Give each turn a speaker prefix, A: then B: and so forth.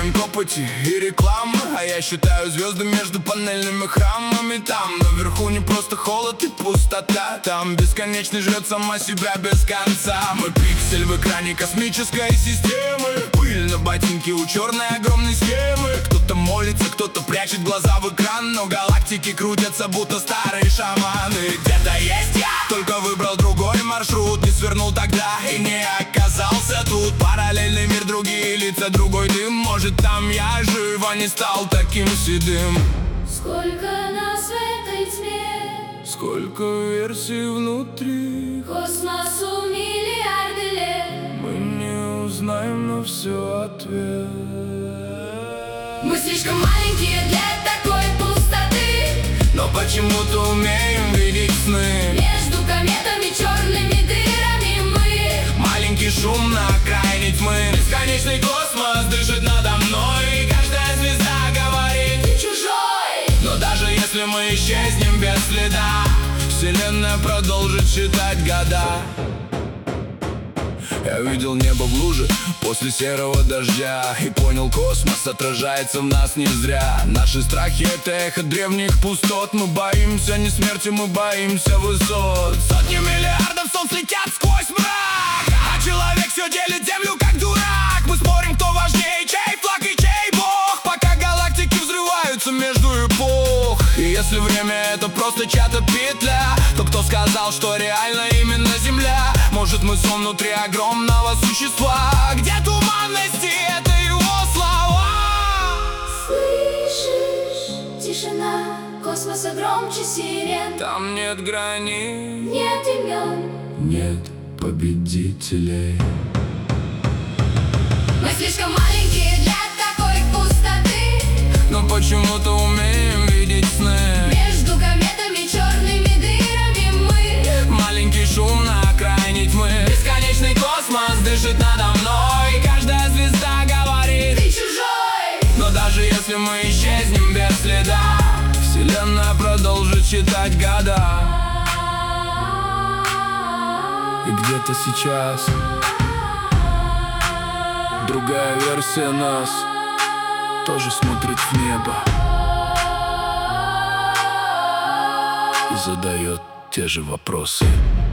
A: мониторинг, опыте и рекламы. А я считаю звезды между панельными храмами. Там наверху не просто холод и пустота, там бесконечно жрет сама себя без конца. Мы пиксель в экране космической системы, пыль на ботинке у черной огромной схемы. Кто-то молится, кто-то прячет глаза в экран, но галактики крутятся, будто старые шаманы. Где-то есть я, только выбрал другой маршрут. Не свернул тогда и не оказался тут. Параллельный мир, другие лица, другой дым. Может, там я жив, а не стал таким седым.
B: Сколько нас в этой тьме,
A: Сколько версий внутри,
B: космосу миллиарды лет.
A: мы не узнаем на все ответ.
B: Мы слишком маленькие для такой пустоты,
A: но почему-то умеем видеть сны.
B: между кометами, черными дырами мы.
A: Маленький шум на окраине тьмы. Бесконечный космос дышит надо мной, и каждая звезда говорит:
B: Ты чужой.
A: но даже если мы исчезнем без следа, вселенная продолжит считать года. Я видел небо в луже после серого дождя и понял, космос отражается в нас не зря. Наши страхи — это эхо древних пустот. Мы боимся не смерти, мы боимся высот. Сотни миллиардов солнц летят сквозь мрак, а человек все делит землю как дурак. Мы спорим, кто важнее, чей флаг и чей бог, пока галактики взрываются между эпох. И если время — это просто чья-то петля, то кто сказал, что реально именно Земля? Может, мы сон внутри огромного существа, где туманности — это его слова.
B: Слышишь, тишина космоса громче сирен.
A: Там нет границ,
B: Нет имен,
A: нет победителей.
B: мы слишком маленькие для такой пустоты,
A: Но почему-то умеем видеть сны.
B: между кометами, черными дырами мы.
A: Маленький шум на окраине тьмы. Бесконечный космос дышит надо мной, и каждая звезда говорит:
B: Ты чужой.
A: но даже если мы исчезнем без следа, вселенная продолжит считать года. И где-то сейчас другая версия нас тоже смотрит в небо и задает те же вопросы.